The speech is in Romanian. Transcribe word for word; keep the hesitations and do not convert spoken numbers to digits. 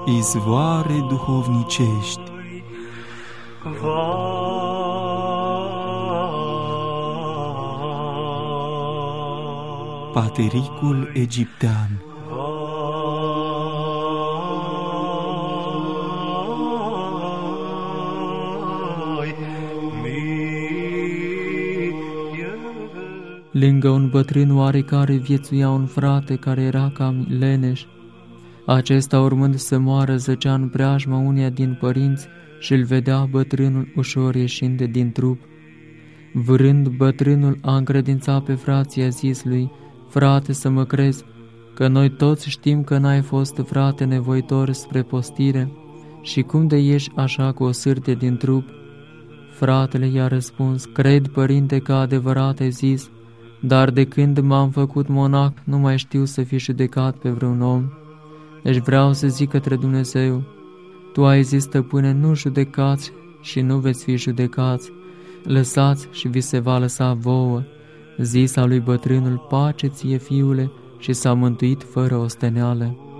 izvoare duhovnicești. Patericul egiptean. Lângă un bătrân oarecare viețuia un frate care era cam leneș. Acesta, urmând să moară, zăcea în preajma uneia din părinți și îl vedea bătrânul ușor ieșind din trup. Vrând, bătrânul a încredințat pe frații, a zis lui: „Frate, să mă crezi, că noi toți știm că n-ai fost frate nevoitor spre postire și cum de ieși așa cu o sârte din trup?” Fratele i-a răspuns: „Cred, părinte, că adevărat ai zis, dar de când m-am făcut monac nu mai știu să fi judecat pe vreun om. Deci vreau să zic către Dumnezeu: Tu ai zis, stăpâne, nu judecați și nu veți fi judecați, lăsați și vi se va lăsa vouă.” Zisa lui bătrânul: „Pace ție, fiule”, și s-a mântuit fără osteneală.